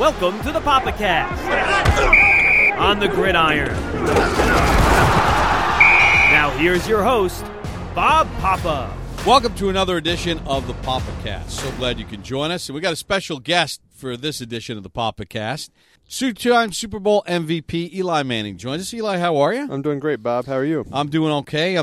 Welcome to the PapaCast on the Gridiron. Now here's your host, Bob Papa. Welcome to another edition of the PapaCast. So glad you can join us. And we got a special guest for this edition of the PapaCast. Two-time Super Bowl MVP Eli Manning joins us. Eli, how are you? I'm doing great, Bob. How are you? I'm doing okay.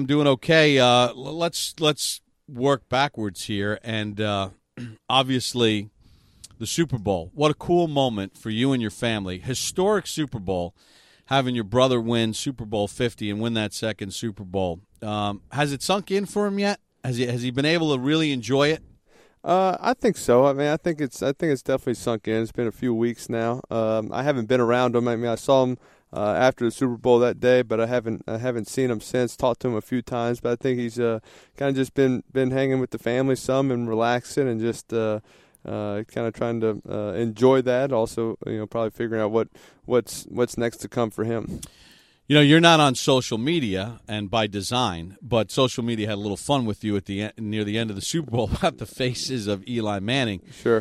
Let's work backwards here. And obviously, the Super Bowl. What a cool moment for you and your family. Historic Super Bowl, having your brother win Super Bowl 50 and win that second Super Bowl. Has it sunk in for him yet? Has he been able to really enjoy it? I think so. I mean, I think it's definitely sunk in. It's been a few weeks now. I haven't been around him. I mean, I saw him after the Super Bowl that day, but I haven't seen him since. Talked to him a few times, but I think he's kind of just been hanging with the family some and relaxing and just kind of trying to enjoy that. Also, probably figuring out what's next to come for him. You're not on social media, and by design, but social media had a little fun with you at near the end of the Super Bowl about the faces of Eli Manning. Sure.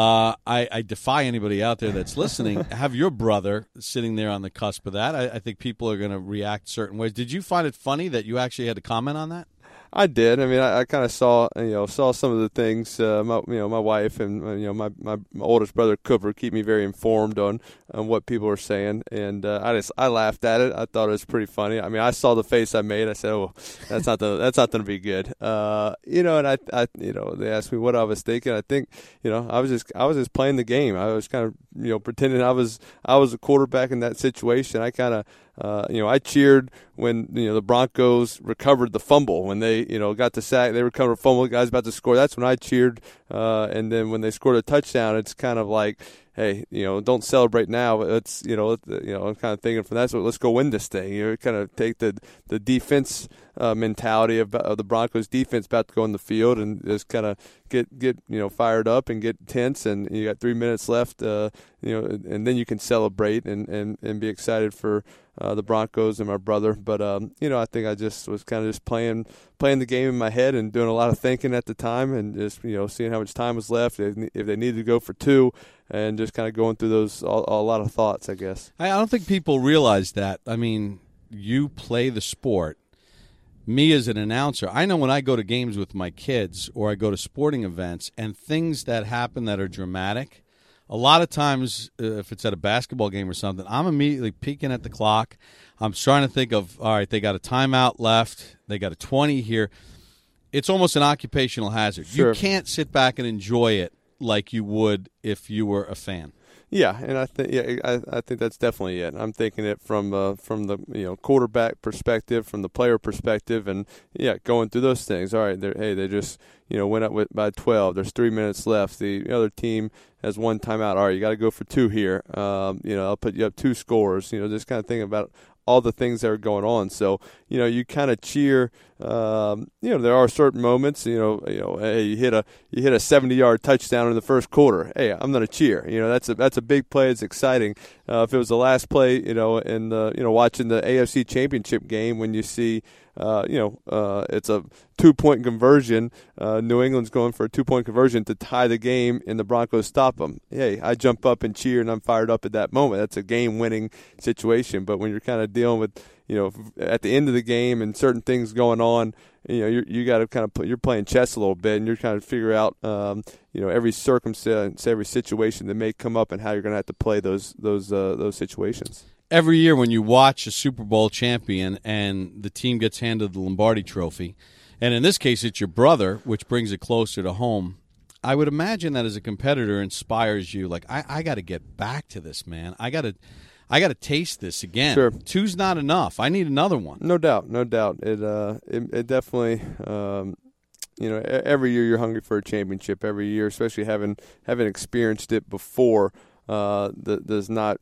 I defy anybody out there that's listening. Have your brother sitting there on the cusp of that. I think people are going to react certain ways. Did you find it funny that you actually had to comment on that? I did. I mean, I kind of saw some of the things. My wife and my oldest brother Cooper keep me very informed on what people are saying, and I laughed at it. I thought it was pretty funny. I mean, I saw the face I made. I said, "Oh, that's not going to be good." And I they asked me what I was thinking. I think I was just playing the game. I was kind of pretending I was a quarterback in that situation. I kind of. I cheered when the Broncos recovered the fumble when they got the sack. They recovered a fumble. The guy's about to score. That's when I cheered. And then when they scored a touchdown, it's kind of like, hey, don't celebrate now. It's I'm kind of thinking from that. So let's go win this thing. Kind of take the defense mentality of the Broncos defense about to go on the field and just kind of get fired up and get tense. And you got 3 minutes left. And then you can celebrate and be excited for the Broncos and my brother. But I think I just was kind of just playing the game in my head and doing a lot of thinking at the time and just seeing how much time was left, if they needed to go for two, and just kind of going through those a lot of thoughts, I guess. I don't think people realize that. I mean, you play the sport. Me as an announcer, I know when I go to games with my kids or I go to sporting events and things that happen that are dramatic, a lot of times if it's at a basketball game or something, I'm immediately peeking at the clock. I'm trying to think of, all right, they got a timeout left. They got a 20 here. It's almost an occupational hazard. Sure. You can't sit back and enjoy it like you would if you were a fan. Yeah, and I think that's definitely it. I'm thinking it from the quarterback perspective, from the player perspective, and going through those things. All right, they just went up by 12. There's 3 minutes left. The other team has one timeout. All right, you got to go for two here. I'll put you up two scores. Just kind of thinking about all the things that are going on. So, you kind of cheer. There are certain moments, hey, you hit a 70-yard touchdown in the first quarter. Hey, I'm going to cheer. That's a big play. It's exciting. If it was the last play, in watching the AFC Championship game when you see, it's a 2-point conversion. New England's going for a 2-point conversion to tie the game, and the Broncos stop them. Hey, I jump up and cheer, and I'm fired up at that moment. That's a game-winning situation. But when you're kind of dealing with, at the end of the game and certain things going on, you got to kind of you're playing chess a little bit, and you're trying to figure out, every circumstance, every situation that may come up, and how you're going to have to play those situations. Every year when you watch a Super Bowl champion and the team gets handed the Lombardi Trophy, and in this case it's your brother, which brings it closer to home, I would imagine that as a competitor inspires you, like, I got to get back to this, man. I got to taste this again. Sure. Two's not enough. I need another one. No doubt. It definitely, every year you're hungry for a championship. Every year, especially having experienced it before, does not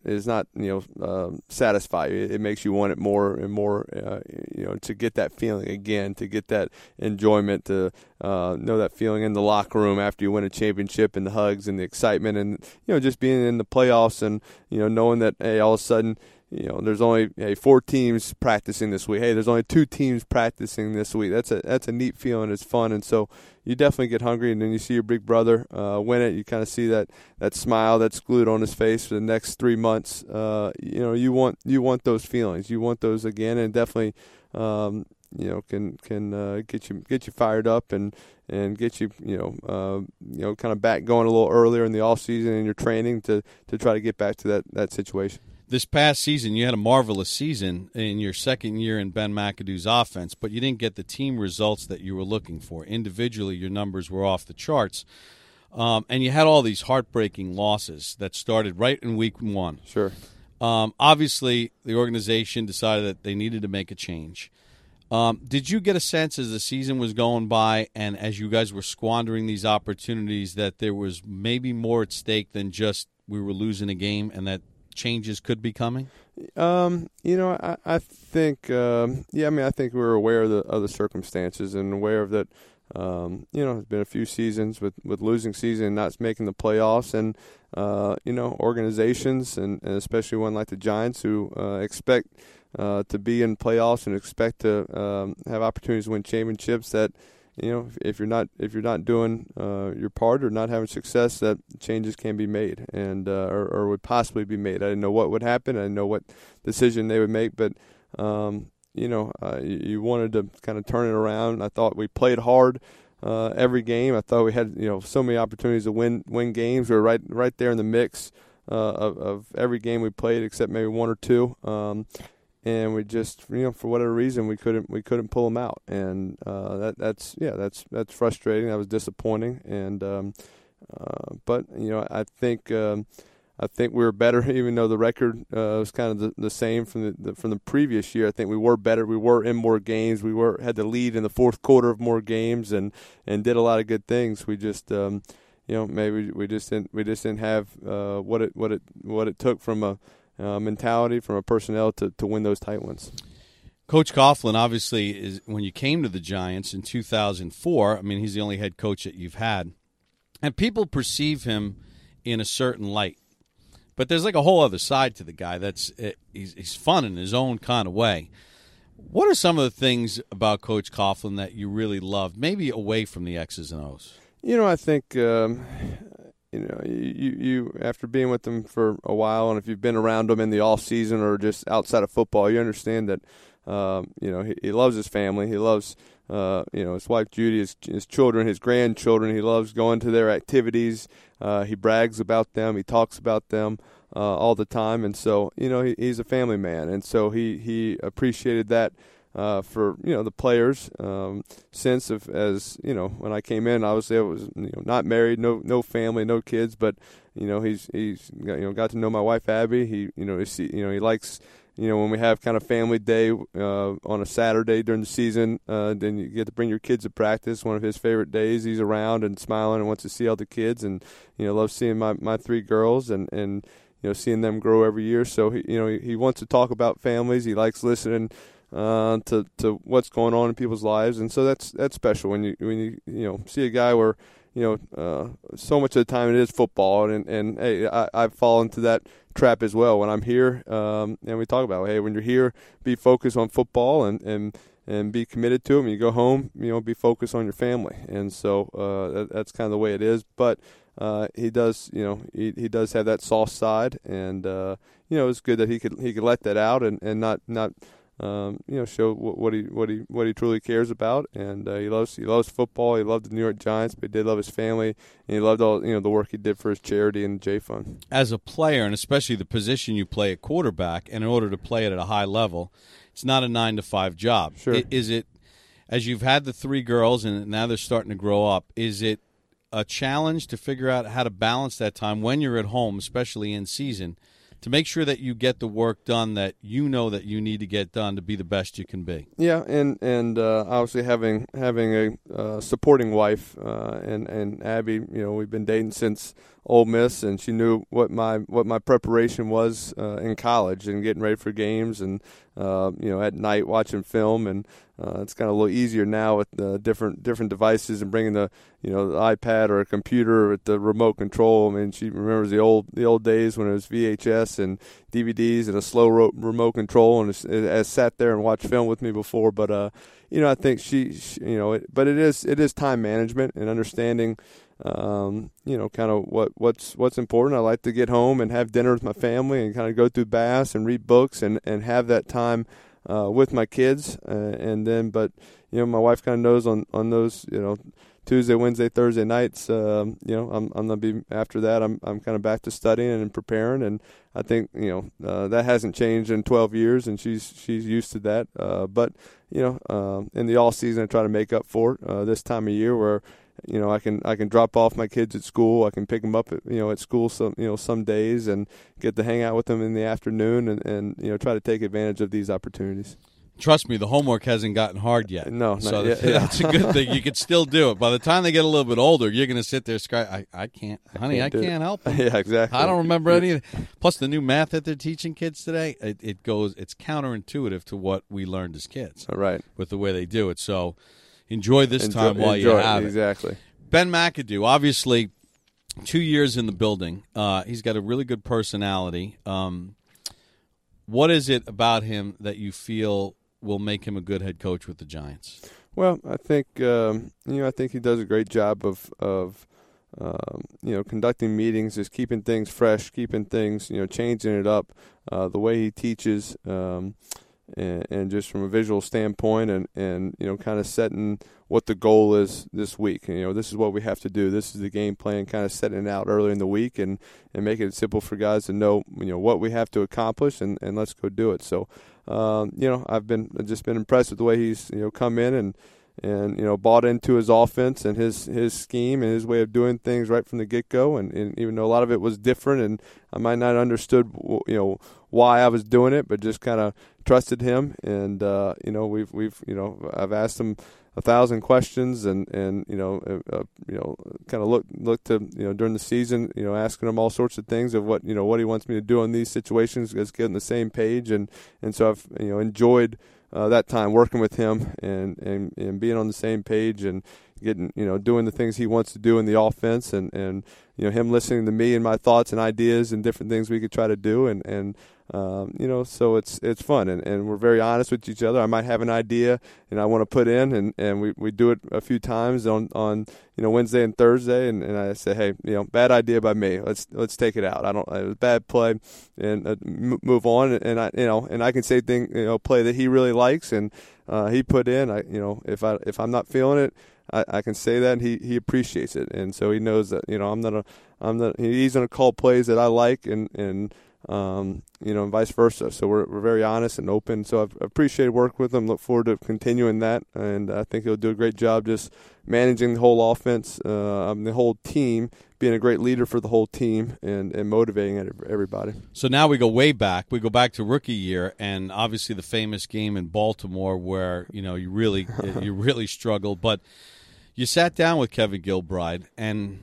satisfy you. It makes you want it more and more. To get that feeling again, to get that enjoyment, to know that feeling in the locker room after you win a championship, and the hugs and the excitement, and just being in the playoffs, and knowing that, hey, all of a sudden, there's only 4 teams practicing this week. Hey, there's only 2 teams practicing this week. That's a neat feeling. It's fun, and so you definitely get hungry. And then you see your big brother win it. You kind of see that smile that's glued on his face for the next 3 months. You want those feelings. You want those again, and definitely can get you fired up and get you kind of back going a little earlier in the off season in your training to try to get back to that situation. This past season, you had a marvelous season in your second year in Ben McAdoo's offense, but you didn't get the team results that you were looking for. Individually, your numbers were off the charts, and you had all these heartbreaking losses that started right in week 1. Sure. Obviously, the organization decided that they needed to make a change. Did you get a sense as the season was going by and as you guys were squandering these opportunities that there was maybe more at stake than just we were losing a game and that changes could be coming? I think, I think we were aware of the circumstances and aware of that. It's been a few seasons with losing season and not making the playoffs, and organizations and especially one like the Giants who expect to be in playoffs and expect to have opportunities to win championships. That if you're not doing your part or not having success, that changes can be made and or would possibly be made. I didn't know what would happen. I didn't know what decision they would make, but you wanted to kind of turn it around. I thought we played hard every game. I thought we had so many opportunities to win games. We were right there in the mix of every game we played except maybe 1 or 2. And we just, for whatever reason, we couldn't pull them out, and that's frustrating. That was disappointing, and but I think we were better, even though the record was kind of the same from the previous year. I think we were better. We were in more games. Had the lead in the fourth quarter of more games, and did a lot of good things. We just maybe we just didn't have what it took from a mentality, from a personnel to win those tight ones. Coach Coughlin, obviously, is when you came to the Giants in 2004, he's the only head coach that you've had. And people perceive him in a certain light. But there's like a whole other side to the guy. He's fun in his own kind of way. What are some of the things about Coach Coughlin that you really loved, maybe away from the X's and O's? I think you after being with them for a while, and if you've been around them in the off season or just outside of football, you understand that he loves his family. He loves his wife Judy, his children, his grandchildren. He loves going to their activities. He brags about them. He talks about them all the time, and so he's a family man, and so he appreciated that. For the players, sense of when I came in, obviously I was not married, no family, no kids, but he's got to know my wife Abby. He likes when we have kind of family day on a Saturday during the season, then you get to bring your kids to practice. One of his favorite days. He's around and smiling and wants to see all the kids, and loves seeing my 3 girls and seeing them grow every year. So he wants to talk about families. He likes listening to what's going on in people's lives, and so that's special when you see a guy where so much of the time it is football, and hey, I've fallen into that trap as well when I'm here, and we talk about, hey, when you're here, be focused on football and be committed to it. When you go home, be focused on your family, and so that's kind of the way it is. But he does, he does have that soft side, and it's good that he could let that out and not show what he truly cares about, and he loves football. He loved the New York Giants, but he did love his family, and he loved all the work he did for his charity and J Fund. As a player, and especially the position you play at quarterback, and in order to play it at a high level, it's not a 9-to-5 job. Sure. Is it, as you've had the 3 girls and now they're starting to grow up, is it a challenge to figure out how to balance that time when you're at home, especially in season, to make sure that you get the work done that that you need to get done to be the best you can be? Yeah, and obviously having a supporting wife and Abby, we've been dating since Ole Miss, and she knew what my preparation was in college and getting ready for games, and at night watching film, and it's kind of a little easier now with different devices and bringing the iPad or a computer with the remote control. I mean, she remembers the old days when it was VHS and DVDs and a slow remote control, and has sat there and watched film with me before. But I think but it is time management and understanding. Kind of what's important. I like to get home and have dinner with my family and kind of go through baths and read books and have that time with my kids. But my wife kind of knows on those, Tuesday, Wednesday, Thursday nights, I'm gonna be after that. I'm kind of back to studying and preparing, and I think that hasn't changed in 12 years, and she's used to that. But in the off season, I try to make up for it this time of year where I can drop off my kids at school. I can pick them up at school some days and get to hang out with them in the afternoon and try to take advantage of these opportunities. Trust me, the homework hasn't gotten hard yet. No, so not yet. That's a good thing. You can still do it. By the time they get a little bit older, you're going to sit there I can't, honey, I can't help them. Yeah, exactly. I don't remember any of it. Plus, the new math that they're teaching kids today, it's counterintuitive to what we learned as kids. Right. With the way they do it. So enjoy this time while you have it. Exactly. Ben McAdoo, obviously 2 years in the building. He's got a really good personality. What is it about him that you feel will make him a good head coach with the Giants? Well, I think I think he does a great job of conducting meetings, just keeping things fresh, keeping things changing it up. The way he teaches, and just from a visual standpoint, and kind of setting what the goal is this week. This is what we have to do. This is the game plan. Kind of setting it out early in the week and making it simple for guys to know what we have to accomplish, and let's go do it. So. I've just been impressed with the way he's come in and bought into his offense and his scheme and his way of doing things right from the get-go. And even though a lot of it was different and I might not have understood why I was doing it, but just kind of trusted him. And I've asked him 1,000 questions and kind of look to during the season asking him all sorts of things of what he wants me to do in these situations, just getting the same page, and so I've enjoyed that time working with him and being on the same page and getting doing the things he wants to do in the offense, and him listening to me and my thoughts and ideas and different things we could try to do, and so it's fun, and we're very honest with each other. I might have an idea and I want to put in, and we do it a few times on Wednesday and Thursday, and I say, hey, bad idea by me. Let's take it out. It was a bad play, and move on. And I can say play that he really likes, and he put in. If I'm not feeling it, I can say that, and he appreciates it, and so he knows that he's gonna call plays that I like, and vice versa. So we're very honest and open. So I've appreciated working with him. Look forward to continuing that, and I think he'll do a great job just managing the whole offense, the whole team, being a great leader for the whole team, and motivating everybody. So now we go way back. We go back to rookie year, and obviously the famous game in Baltimore where you really struggled, but you sat down with Kevin Gilbride, and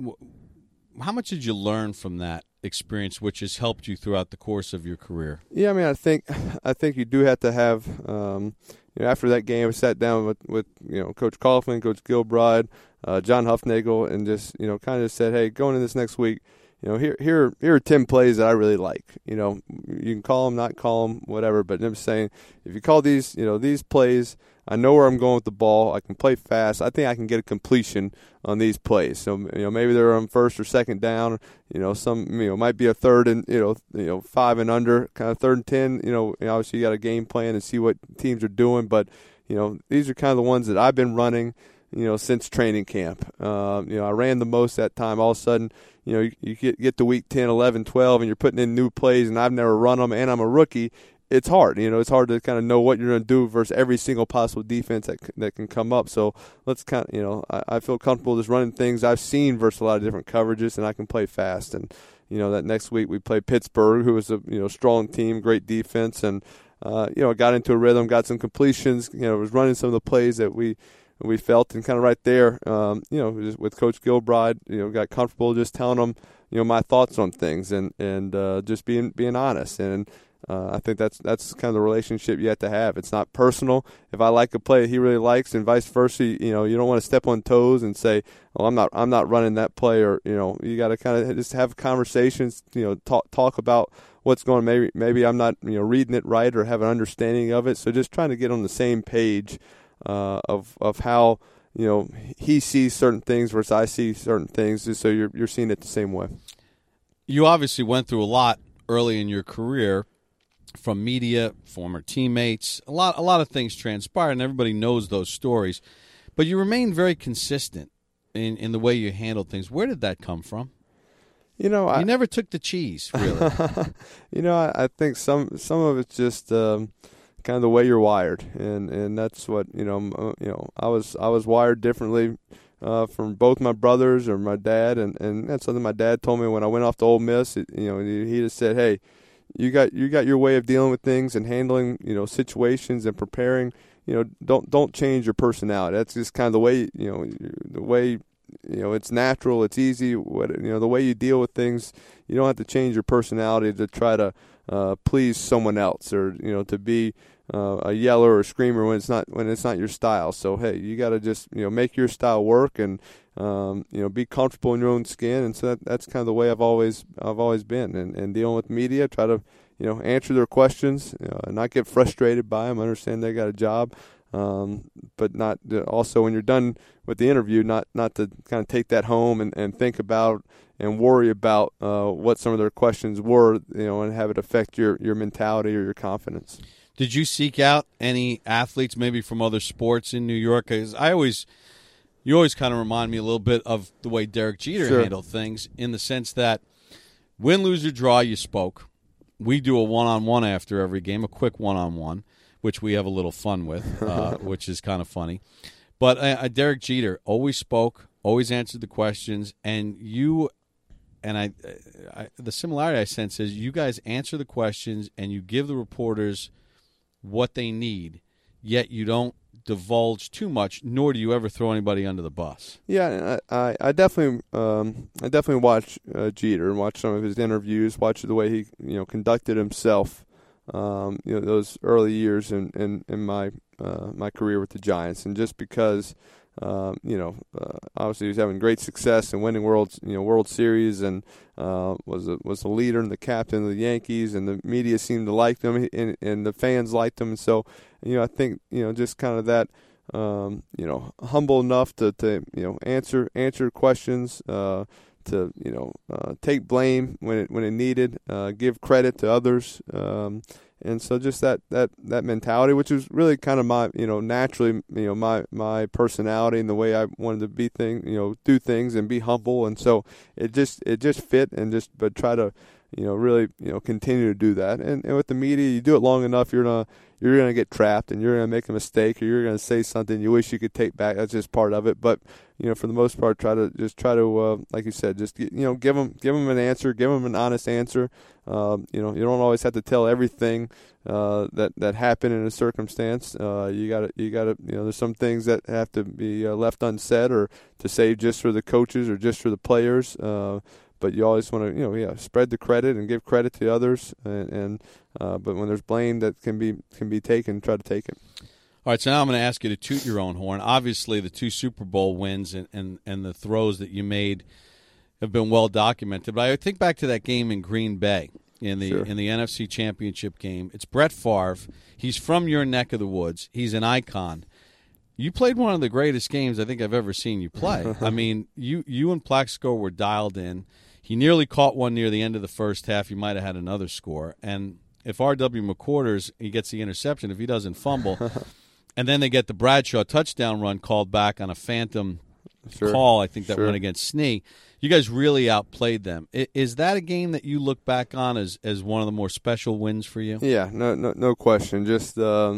how much did you learn from that experience, which has helped you throughout the course of your career? Yeah, I mean, I think you do have to have. After that game, I sat down with Coach Coughlin, Coach Gilbride, John Huffnagel, and just kind of said, hey, going into this next week, here are 10 plays that I really like. You can call them, not call them, whatever. But I'm saying, if you call these plays, I know where I'm going with the ball. I can play fast. I think I can get a completion on these plays. So maybe they're on first or second down. Some might be a third and 5 and under, kind of 3rd and 10. Obviously you got a game plan and see what teams are doing. But these are kind of the ones that I've been running since training camp. I ran the most that time. All of a sudden, you get to week 10, 11, 12, and you're putting in new plays, and I've never run them, and I'm a rookie. It's hard. It's hard to kind of know what you're going to do versus every single possible defense that can come up. So let's kind of, I feel comfortable just running things I've seen versus a lot of different coverages, and I can play fast. And that next week we played Pittsburgh, who was a strong team, great defense, and got into a rhythm, got some completions. Was running some of the plays that we we felt, and kind of right there, just with Coach Gilbride, got comfortable just telling him, my thoughts on things and just being honest. And I think that's kind of the relationship you have to have. It's not personal. If I like a play that he really likes, and vice versa, you don't want to step on toes and say, "Oh, I'm not running that play," or you got to kind of just have conversations. Talk about what's going on. Maybe I'm not reading it right or have an understanding of it. So just trying to get on the same page of how he sees certain things versus I see certain things, just so you're seeing it the same way. You obviously went through a lot early in your career, from media, former teammates. A lot of things transpired, and everybody knows those stories. But you remained very consistent in the way you handled things. Where did that come from? You never took the cheese, really. I think some of it's just kind of the way you're wired, and that's what I was wired differently from both my brothers or my dad, and that's something my dad told me when I went off to Ole Miss. He just said, "Hey, you got your way of dealing with things and handling situations and preparing. Don't change your personality. That's just kind of the way it's natural. It's easy. The way you deal with things. You don't have to change your personality to try to please someone else or to be a yeller or a screamer when it's not your style. So hey, you got to just make your style work and be comfortable in your own skin. And so that's kind of the way I've always been. And dealing with media, try to answer their questions, and not get frustrated by them. Understand they got a job, but not also when you're done with the interview, not to kind of take that home and think about and worry about what some of their questions were, and have it affect your mentality or your confidence. Did you seek out any athletes maybe from other sports in New York? Because you always kind of remind me a little bit of the way Derek Jeter handled things, in the sense that win, lose, or draw, you spoke. We do a one-on-one after every game, a quick one-on-one, which we have a little fun with, which is kind of funny. But Derek Jeter always spoke, always answered the questions, and you and the similarity I sense is you guys answer the questions and you give the reporters what they need, yet you don't divulge too much, nor do you ever throw anybody under the bus. Yeah, I definitely watch Jeter and watch some of his interviews, watch the way he conducted himself. Those early years in my my career with the Giants, and just because obviously he was having great success and winning World Series, and was a leader and the captain of the Yankees, and the media seemed to like him, and the fans liked him. And so I think just kind of that humble enough to answer questions, to take blame when it needed, give credit to others, and so just that mentality, which is really kind of my naturally my personality and the way I wanted to be do things and be humble, and so it just fit, but try to really continue to do that, and with the media, you do it long enough, you're gonna get trapped, and you're gonna make a mistake, or you're gonna say something you wish you could take back. That's just part of it. But for the most part, try to like you said, just give them an answer, give them an honest answer. You don't always have to tell everything that happened in a circumstance. You gotta there's some things that have to be left unsaid, or to save just for the coaches or just for the players. But you always want to, spread the credit and give credit to others, and but when there's blame that can be taken, try to take it. All right, so now I'm going to ask you to toot your own horn. Obviously, the 2 Super Bowl wins and the throws that you made have been well documented. But I think back to that game in Green Bay in the NFC Championship game. It's Brett Favre. He's from your neck of the woods. He's an icon. You played one of the greatest games I think I've ever seen you play. I mean, you and Plaxico were dialed in. He nearly caught one near the end of the first half. He might have had another score. And if R.W. McQuarters, he gets the interception, if he doesn't fumble, and then they get the Bradshaw touchdown run called back on a phantom call, I think that went against Snee. You guys really outplayed them. Is that a game that you look back on as one of the more special wins for you? Yeah, no question. Just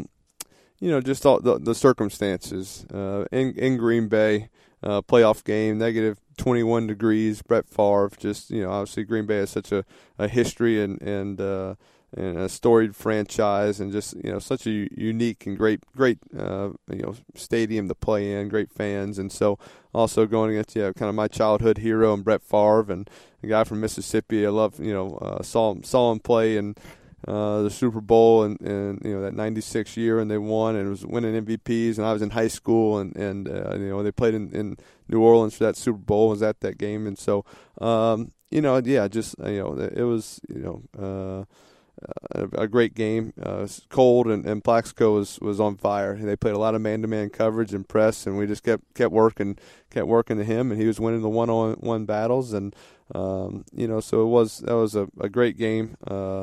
just all the circumstances in Green Bay, playoff game, negative 21 degrees. Brett Favre, just obviously Green Bay has such a history and and a storied franchise, and just such a unique and great stadium to play in, great fans, and so also going against kind of my childhood hero and Brett Favre, and a guy from Mississippi. I love saw him play in the Super Bowl and that '96 year, and they won, and it was winning MVPs, and I was in high school, and they played in New Orleans for that Super Bowl. I was at that game, and so it was a great game. It was cold, and Plaxico was on fire. They played a lot of man-to-man coverage and press, and we just kept working to him, and he was winning the one-on-one battles, and so that was a great game.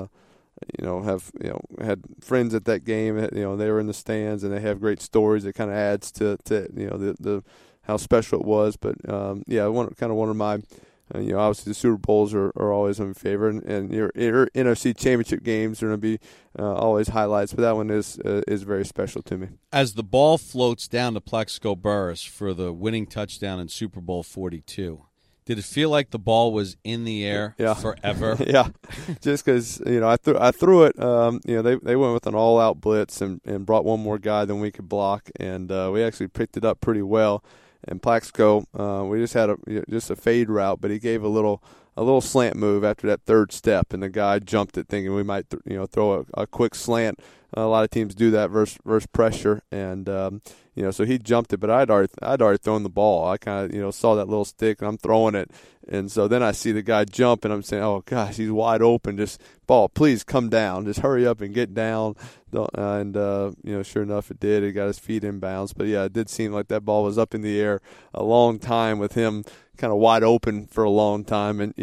Had friends at that game. They were in the stands, and they have great stories. It kind of adds to the how special it was. But one of my obviously the Super Bowls are always in favor, and your NFC Championship games are going to be always highlights. But that one is very special to me. As the ball floats down to Plaxico Burress for the winning touchdown in Super Bowl 42. Did it feel like the ball was in the air forever? Yeah, just because I threw it. They went with an all-out blitz and brought one more guy than we could block, and we actually picked it up pretty well. And Plaxico, we just had a fade route, but he gave a little slant move after that third step, and the guy jumped it thinking we might throw a quick slant. A lot of teams do that versus pressure, and so he jumped it, but I'd already thrown the ball. I kind of saw that little stick, and I'm throwing it, and so then I see the guy jump, and I'm saying, oh gosh, he's wide open. Just ball, please come down. Just hurry up and get down. And sure enough, it did. He got his feet in bounds, but yeah, it did seem like that ball was up in the air a long time with him kind of wide open for a long time, and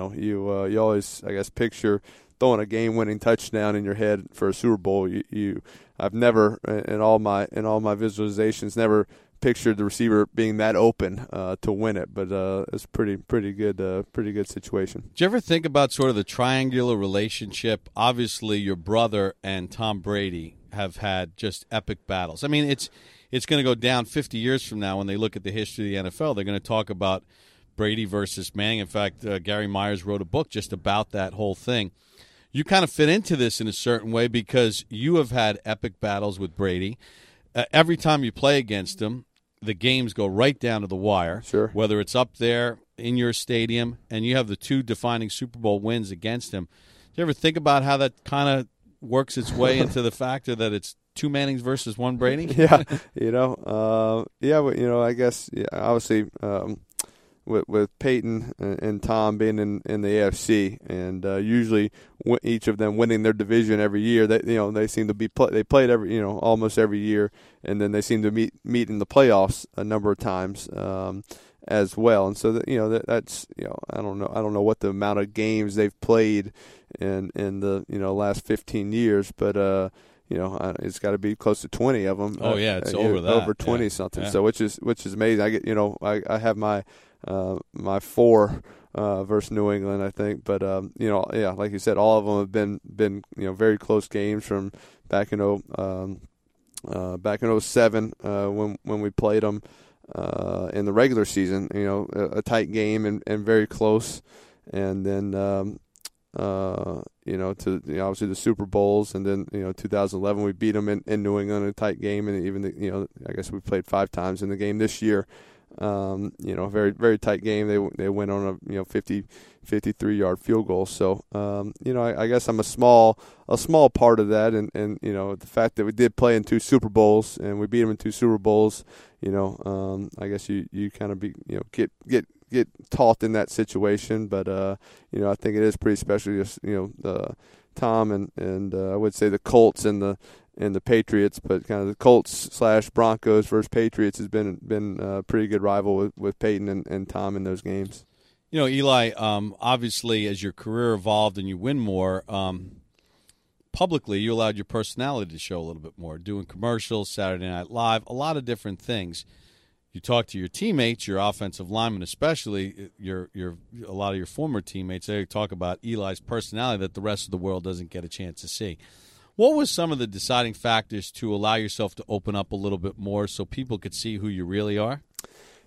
you always, I guess, picture throwing a game-winning touchdown in your head for a Super Bowl. I've never in all my visualizations never pictured the receiver being that open to win it, but it's pretty good situation. Did you ever think about sort of the triangular relationship? Obviously, your brother and Tom Brady have had just epic battles. I mean, it's going to go down 50 years from now when they look at the history of the NFL. They're going to talk about Brady versus Manning. In fact, Gary Myers wrote a book just about that whole thing. You kind of fit into this in a certain way because you have had epic battles with Brady. Every time you play against him, the games go right down to the wire. Sure. Whether it's up there in your stadium, and you have the two defining Super Bowl wins against him. Do you ever think about how that kind of works its way into the factor that it's two Mannings versus one Brady? Yeah, I guess obviously. With Peyton and Tom being in the AFC, and usually each of them winning their division every year, they seem to be they played every almost every year, and then they seem to meet in the playoffs a number of times as well. And so that's I don't know what the amount of games they've played in the last 15 years, but it's got to be close to 20 of them. Oh yeah, it's over that. Over 20 something. Yeah. So which is amazing. I get I have my 4 versus New England, I think, but like you said, all of them have been very close games from back in 07 when we played them in the regular season. A tight game and very close, and then to obviously the Super Bowls, and then 2011 we beat them in New England in a tight game, and even I guess we played 5 times in the game this year. Very, very tight game. They went on a 53-yard field goal. So I guess I'm a small part of that, and the fact that we did play in 2 Super Bowls and we beat them in 2 Super Bowls. I guess you kind of get taught in that situation, but I think it is pretty special. Just Tom and I would say the Colts and the Patriots, but kind of the Colts/Broncos versus Patriots has been a pretty good rival with Peyton and Tom in those games. Eli, obviously as your career evolved and you win more, publicly you allowed your personality to show a little bit more, doing commercials, Saturday Night Live, a lot of different things. You talk to your teammates, your offensive linemen especially, a lot of your former teammates, they talk about Eli's personality that the rest of the world doesn't get a chance to see. What was some of the deciding factors to allow yourself to open up a little bit more so people could see who you really are?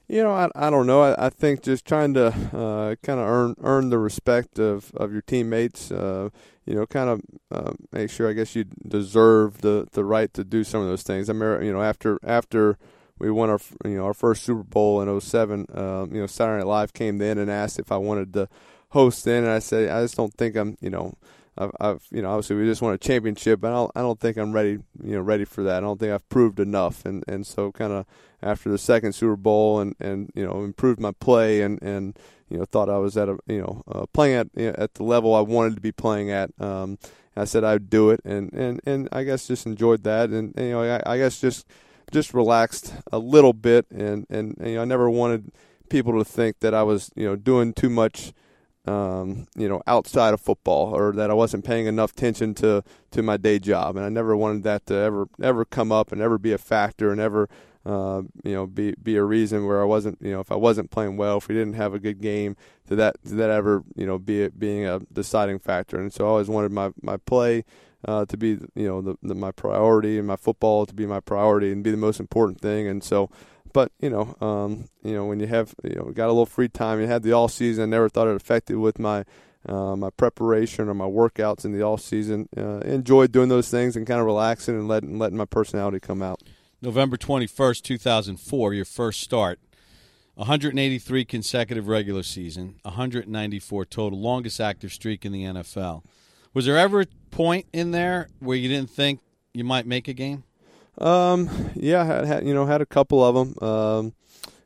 I don't know. I think just trying to kind of earn the respect of your teammates. Kind of make sure, I guess, you deserve the right to do some of those things. I mean, after we won our first Super Bowl in 2007, Saturday Night Live came in and asked if I wanted to host then, and I said I just don't think I'm, obviously we just won a championship, but I don't think I'm ready for that. I don't think I've proved enough, and so kind of after the second Super Bowl and improved my play and thought I was at playing at the level I wanted to be playing at. I said I'd do it, and I guess just enjoyed that, and I guess just relaxed a little bit, and I never wanted people to think that I was doing too much outside of football, or that I wasn't paying enough attention to my day job, and I never wanted that to ever come up and ever be a factor, and ever be a reason where I wasn't, if I wasn't playing well, if we didn't have a good game, that ever being a deciding factor. And so I always wanted my play to be my priority, and my football to be my priority and be the most important thing. And so, but when you have got a little free time, you had the all season. I never thought it affected with my preparation or my workouts in the off season. Enjoyed doing those things and kind of relaxing and letting my personality come out. November 21st, 2004, your first start. 183 consecutive regular season, 194 total, longest active streak in the NFL. Was there ever a point in there where you didn't think you might make a game? Yeah, I had a couple of them.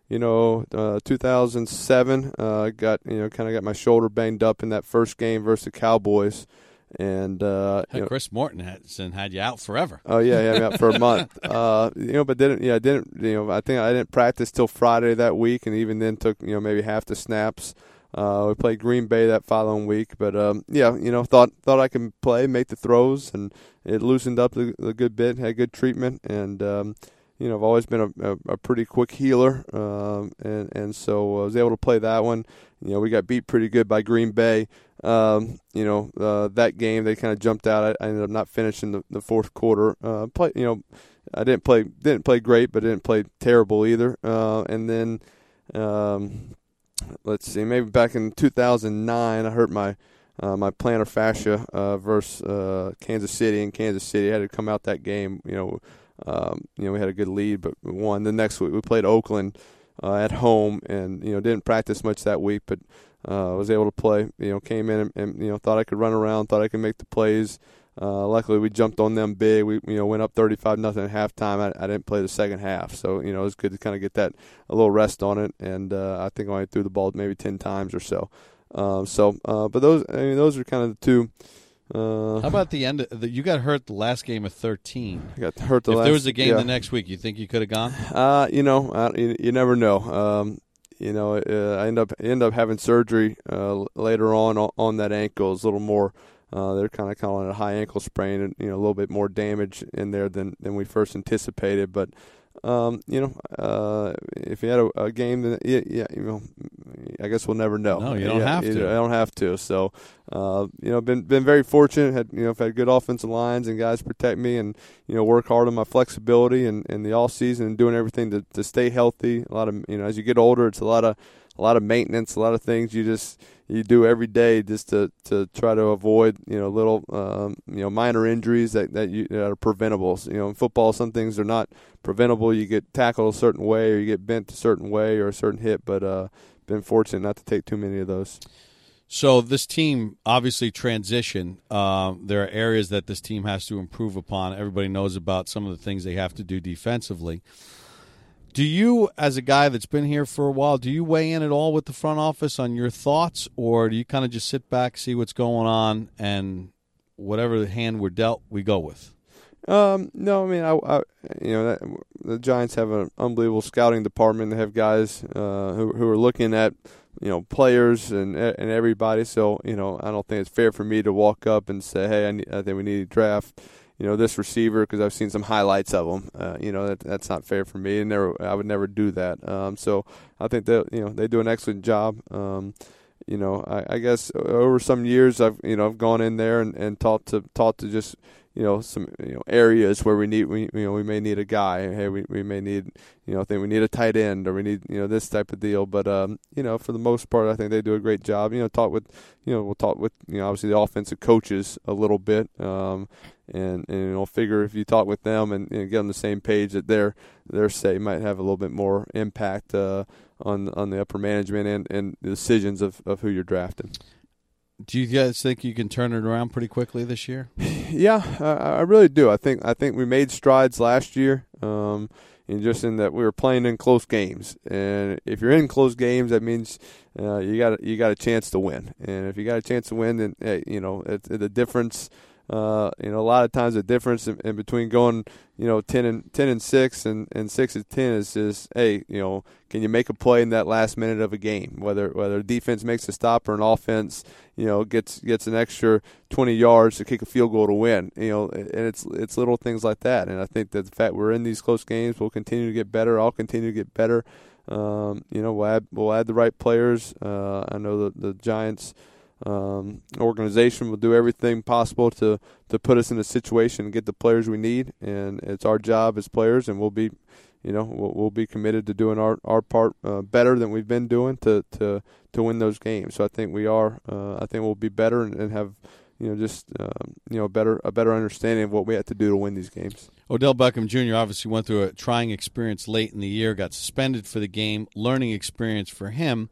2007, got my shoulder banged up in that first game versus the Cowboys. And Chris Morton had you out forever. Oh yeah, I'm out for a month. But I think I didn't practice till Friday that week, and even then took maybe half the snaps. We played Green Bay that following week, but thought I could play, make the throws, and it loosened up a good bit. Had good treatment, and I've always been a pretty quick healer, and so I was able to play that one. We got beat pretty good by Green Bay. That game they kind of jumped out. I ended up not finishing the fourth quarter. I didn't play great, but didn't play terrible either. And then let's see, maybe back in 2009, I hurt my plantar fascia versus Kansas City. In Kansas City, I had to come out that game. We had a good lead, but we won. The next week we played Oakland at home, and didn't practice much that week, but was able to play. Came in and thought I could run around, thought I could make the plays. Luckily, we jumped on them big. We went up 35-0 at halftime. I didn't play the second half, so it was good to kind of get a little rest on it. And I think I only threw the ball maybe 10 times or so. But those are kind of the two. How about the end? You got hurt the last game of 13. I got hurt if there was a game the next week, you think you could have gone? You never know. I end up having surgery later on that ankle. It's a little more. They're kind of calling it a high ankle sprain, and a little bit more damage in there than we first anticipated. But if you had a game, then I guess we'll never know. No, you don't have to. I don't have to. So, been very fortunate. I've had good offensive lines and guys protect me, and work hard on my flexibility and the off season and doing everything to stay healthy. A lot of as you get older, it's a lot of maintenance, a lot of things you do every day just to try to avoid little minor injuries that are preventable. In football, some things are not preventable. You get tackled a certain way, or you get bent a certain way, or a certain hit. But been fortunate not to take too many of those. So this team obviously transition. There are areas that this team has to improve upon. Everybody knows about some of the things they have to do defensively. Do you, as a guy that's been here for a while, do you weigh in at all with the front office on your thoughts, or do you kind of just sit back, see what's going on, and whatever the hand we're dealt, we go with? No, I mean, the Giants have an unbelievable scouting department. They have guys who are looking at players and everybody. So I don't think it's fair for me to walk up and say, hey, I think we need to draft this receiver because I've seen some highlights of him. That's not fair for me, and I would never do that. So I think that they do an excellent job. I guess over some years I've gone in there and taught to just some areas where we may need a guy. Hey, we may need think we need a tight end, or we need this type of deal. But for the most part, I think they do a great job. We'll talk with obviously the offensive coaches a little bit, and figure if you talk with them and get on the same page that their say might have a little bit more impact on the upper management and the decisions of who you're drafting. Do you guys think you can turn it around pretty quickly this year? Yeah, I really do. I think we made strides last year, and just in that we were playing in close games. And if you're in close games, that means you got a chance to win. And if you got a chance to win, then it's the difference. A lot of times the difference in between going 10-6 and 6-10 is just, hey, can you make a play in that last minute of a game? Whether defense makes a stop or an offense gets an extra 20 yards to kick a field goal to win. And it's little things like that. And I think that the fact we're in these close games, we'll continue to get better. I'll continue to get better. We'll add the right players. I know the Giants organization will do everything possible to put us in a situation and get the players we need, and it's our job as players, and we'll be committed to doing our part better than we've been doing to win those games. So I think we are. I think we'll be better and have a better understanding of what we have to do to win these games. Odell Beckham Jr. obviously went through a trying experience late in the year, got suspended for the game. Learning experience for him.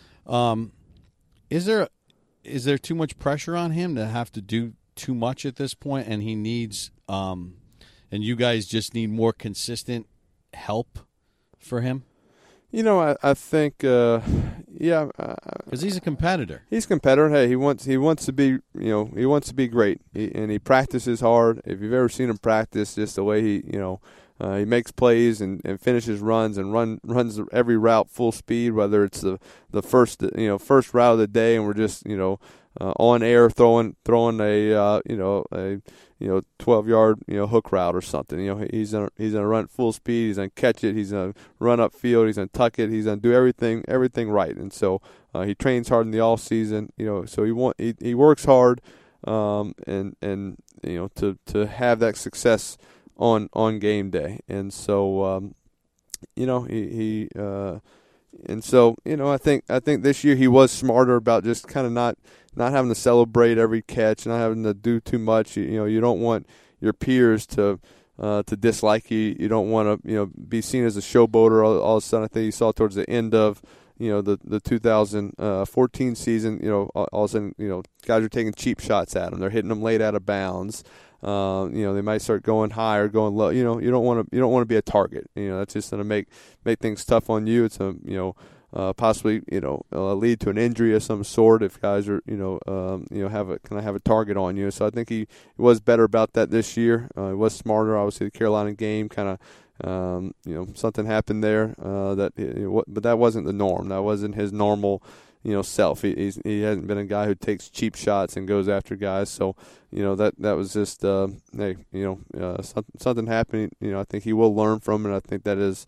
Is there too much pressure on him to have to do too much at this point, and he needs and you guys just need more consistent help for him? I think because he's a competitor. He's a competitor. Hey, he wants to be he wants to be great, and he practices hard. If you've ever seen him practice, just the way he makes plays and finishes runs and runs every route full speed, whether it's the first route of the day and we're just on air throwing a 12-yard hook route or something. He's gonna run full speed. He's gonna catch it. He's gonna run upfield. He's gonna tuck it. He's gonna do everything right. And so he trains hard in the off season. So he works hard, and to have that success on game day. And so I think this year he was smarter about just kind of not having to celebrate every catch, not having to do too much. You don't want your peers to dislike you. You don't want to be seen as a showboater. All of a sudden, I think you saw towards the end of the 2014 season. All of a sudden, guys are taking cheap shots at them. They're hitting them late out of bounds. They might start going high or going low. You don't want to be a target. That's just going to make things tough on you. It's possibly lead to an injury of some sort if guys are have a target on you. So I think he was better about that this year. He was smarter. Obviously, the Carolina game kind of something happened there but that wasn't the norm. That wasn't his normal self. He hasn't been a guy who takes cheap shots and goes after guys. So that was just something happening. I think he will learn from it. I think that is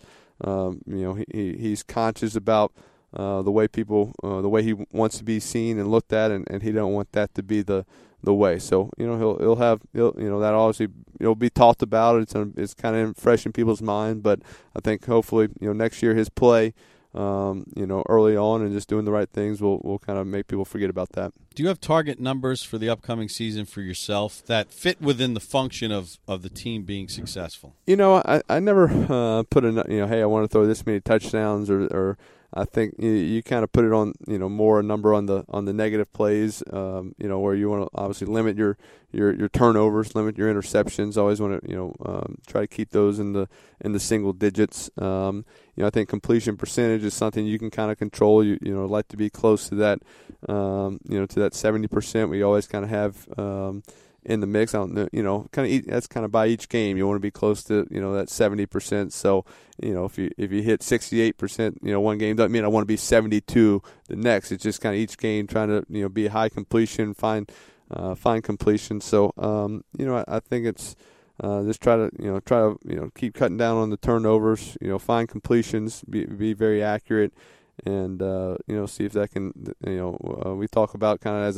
he's conscious about the way people the way he wants to be seen and looked at, and he don't want that to be the way. So he'll have that obviously it'll be talked about. It's kind of fresh in people's mind, but I think hopefully next year his play early on and just doing the right things will kind of make people forget about that. Do you have target numbers for the upcoming season for yourself that fit within the function of the team being successful? I never put hey, I want to throw this many touchdowns or I think you kind of put it on, more a number on the negative plays, where you want to obviously limit your turnovers, limit your interceptions. Always want to, try to keep those in the single digits. I think completion percentage is something you can kind of control. You like to be close to that, to that 70%. We always kind of have in the mix. I don't know, that's kind of by each game. You want to be close to, that 70%. So, if you hit 68%, one game doesn't mean I want to be 72 the next. It's just kind of each game trying to, be high completion, find completion. So, I think it's just try to keep cutting down on the turnovers, find completions, be very accurate, and see if that can, we talk about kind of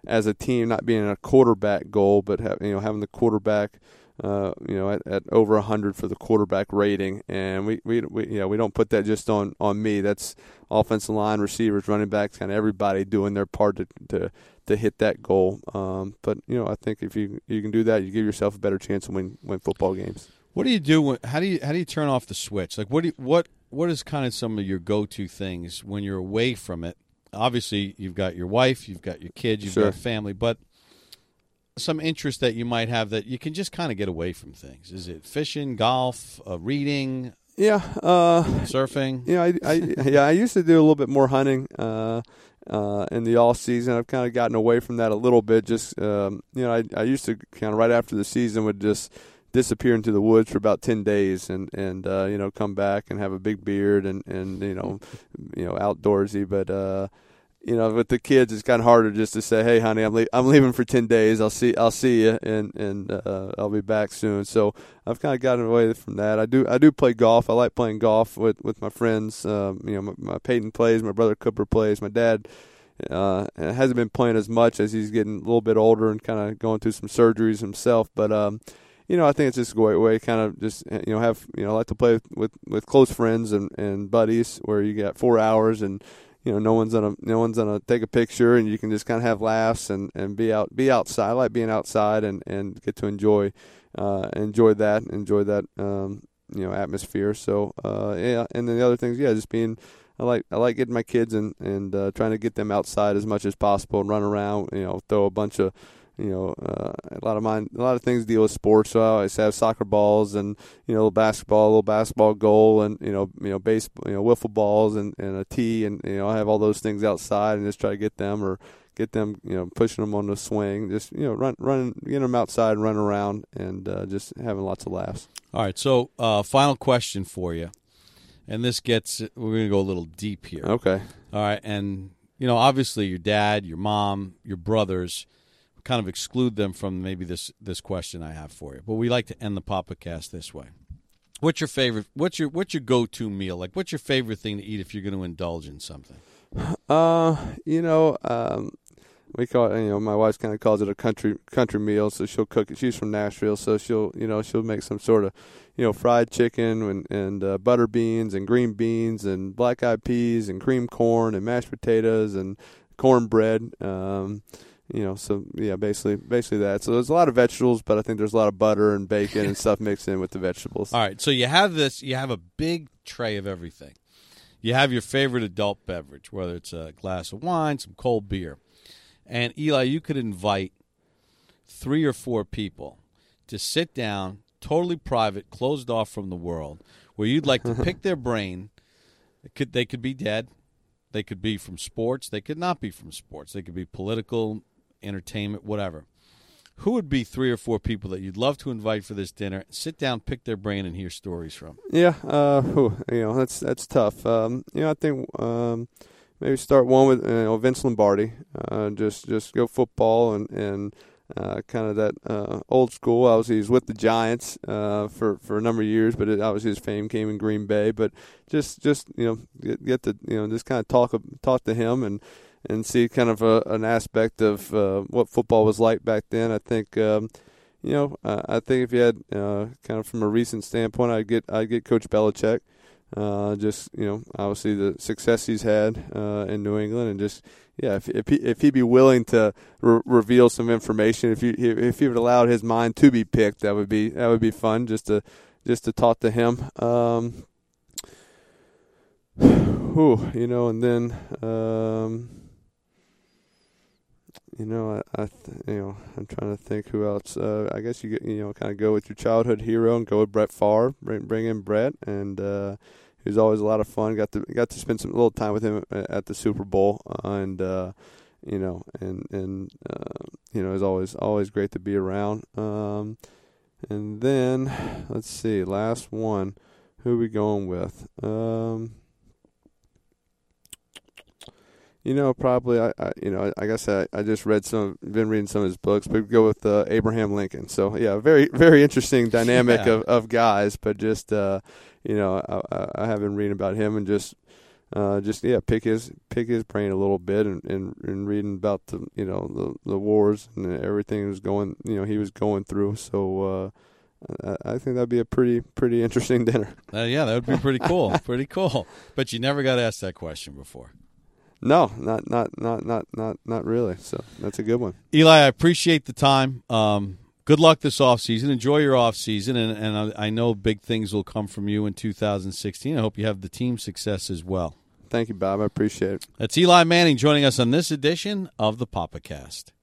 as a team not being a quarterback goal, but having the quarterback at over 100 for the quarterback rating, and we don't put that just on me. That's offensive line, receivers, running backs, kind of everybody doing their part to hit that goal. But I think if you can do that, you give yourself a better chance to win football games. What do you do? How do you turn off the switch? Like what is kind of some of your go-to things when you're away from it? Obviously, you've got your wife, you've got your kids, you've got family, but some interest that you might have that you can just kind of get away from things. Is it fishing, golf, reading? Yeah, surfing. I used to do a little bit more hunting in the off season. I've kind of gotten away from that a little bit. Just I used to kind of right after the season would just disappear into the woods for about 10 days and come back and have a big beard and outdoorsy, but with the kids, it's kind of harder just to say, "Hey, honey, I'm leaving for 10 days. I'll see you, and I'll be back soon." So I've kind of gotten away from that. I do play golf. I like playing golf with my friends. My Peyton plays, my brother Cooper plays, my dad hasn't been playing as much as he's getting a little bit older and kind of going through some surgeries himself. But I think it's just a great way, kind of just have I like to play with close friends and buddies where you got 4 hours and. No one's gonna take a picture, and you can just kind of have laughs and be outside. I like being outside and get to enjoy that atmosphere. So and then the other things, just being. I like getting my kids and trying to get them outside as much as possible and run around. Throw a bunch of. A lot of things deal with sports. So I always have soccer balls and a little basketball goal, and baseball, wiffle balls and a tee, and I have all those things outside and just try to get them pushing them on the swing, just run get them outside and run around and just having lots of laughs. All right, so final question for you, and we're going to go a little deep here. Okay. All right, and obviously your dad, your mom, your brothers. Kind of exclude them from maybe this question I have for you, but we like to end the PapaCast this way. What's your favorite? What's your go-to meal? Like, what's your favorite thing to eat if you're going to indulge in something? We call it. My wife kind of calls it a country meal. So she'll cook it. She's from Nashville, so she'll make some sort of fried chicken and butter beans and green beans and black-eyed peas and cream corn and mashed potatoes and cornbread. Basically that. So there's a lot of vegetables, but I think there's a lot of butter and bacon and stuff mixed in with the vegetables. All right, so you have a big tray of everything. You have your favorite adult beverage, whether it's a glass of wine, some cold beer. And Eli, you could invite 3 or 4 people to sit down, totally private, closed off from the world, where you'd like to pick their brain. They could be dead. They could be from sports. They could not be from sports. They could be political, entertainment, whatever. Who would be 3 or 4 people that you'd love to invite for this dinner? Sit down, pick their brain, and hear stories from. Yeah, that's tough. I think maybe start one with Vince Lombardi. Just go football and kind of that old school. Obviously, he's with the Giants for a number of years, but obviously his fame came in Green Bay. But just get to just kind of talk to him and see kind of an aspect of what football was like back then. I think I think if you had kind of from a recent standpoint, I'd get Coach Belichick. Obviously the success he's had in New England, and just if he'd be willing to reveal some information, if he would allow his mind to be picked, that would be fun just to talk to him. And then I'm trying to think who else. I guess you kind of go with your childhood hero and go with Brett Favre. Bring in Brett, and he was always a lot of fun. Got to spend some little time with him at the Super Bowl, and it's always great to be around. And then let's see, last one. Who are we going with? Probably I guess I just been reading some of his books, but go with Abraham Lincoln. So yeah, very very interesting dynamic of guys, but just I have been reading about him and just just pick his brain a little bit and reading about the wars and everything he was going through. So I think that'd be a pretty interesting dinner. Yeah, that would be pretty cool. Pretty cool. But you never got asked that question before. No, not really. So that's a good one. Eli, I appreciate the time. Good luck this offseason. Enjoy your offseason, and I know big things will come from you in 2016. I hope you have the team success as well. Thank you, Bob. I appreciate it. That's Eli Manning joining us on this edition of the PapaCast.